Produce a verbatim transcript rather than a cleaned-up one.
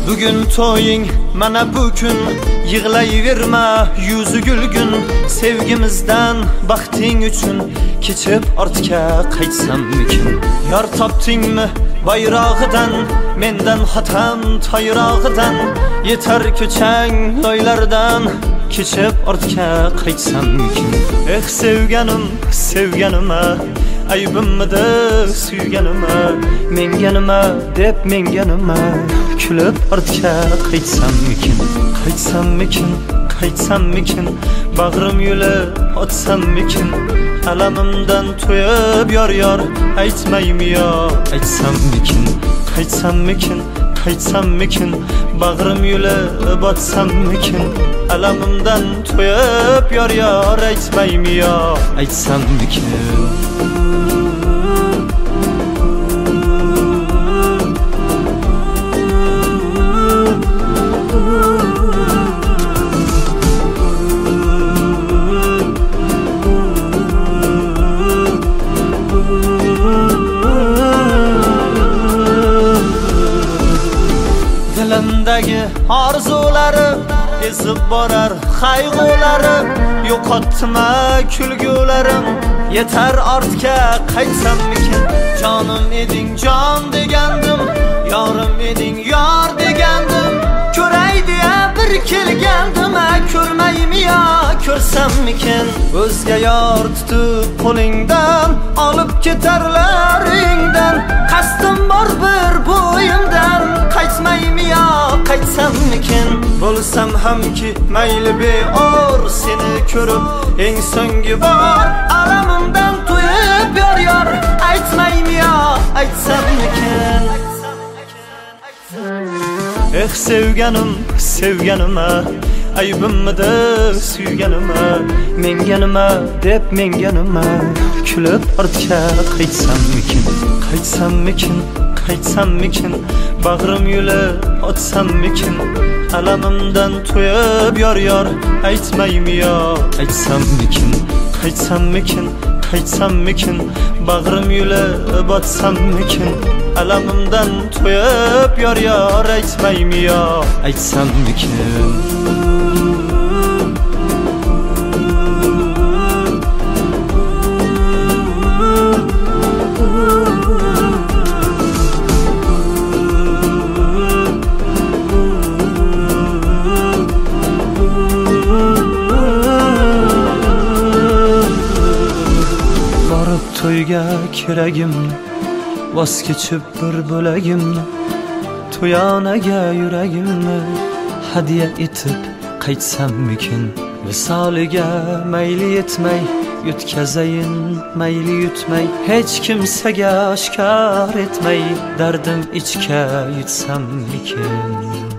Bugün to'ying mana bugün, yig'layverma yuzi gulgun. Sevgimizdan baxting uchun kechib ortga qaytsammikin? Yar topdingmi bayrog'idan, mendan xotam toyrog'idan, yetar ko'chang loylardan kechib ortga qaytsammikin? Eh sevganim, sevganima, aybimmidi suyganima, menga nima deb menga nima, kulib ortga qaytsammikin? Qaytsammikin, qaytsammikin, bag'rim yulib otsammikin? Alamimdan to'yib yor yor aytmaymi yo, aytsammikin? Qaytsammikin, qaytsammikin, bag'rim yulib otsammikin? Alamimdan to'yib yor yor aytmaymi yo, aytsammikin? Dilimdagi orzularim ezib borar qayg'ularim, yo'qotma kulgularim, yetar ortga qaytsammikin? Jonim eding jon degandim, yorim eding yor degandim, ko'ray deya bir kelgandim, ko'rmaymi yo ko'rsammikin? O'zga yor tutib qo'lingdan olib ketarlaringdan, qasdim bor bir bo'yimdan, qaytmaymi yo qaytsammikin? Bo'lsam hamki mayli beor, seni ko'rib eng so'nggi bor alamimdan to'yib yor yor aytmaymi yo, aytsammikin? Eh sevganim, sevganima, aybimmidi suyganima, menga nima deb menga nima, kulib ortga qaytsammikin? Qaytsammikin, qaytsammikin, bag'rim yulib otsammikin? Alamimdan to'yib yor yor aytmaymi yo, aytsammikin? Qaytsammikin, qaytsammikin, bag'rim yulib otsammikin? Alamimdan to'yib yor yor aytmaymi yo, aytsammikin? To'yga kiragimni voz kechib bir bo'lagimni, to'yonaga yuragimni hadya etib qaytsammikin? Visoliga mayli yetmay yutkazayin mayli yutmay, hech kimsaga oshkor etmay dardim ichga yutsammikin?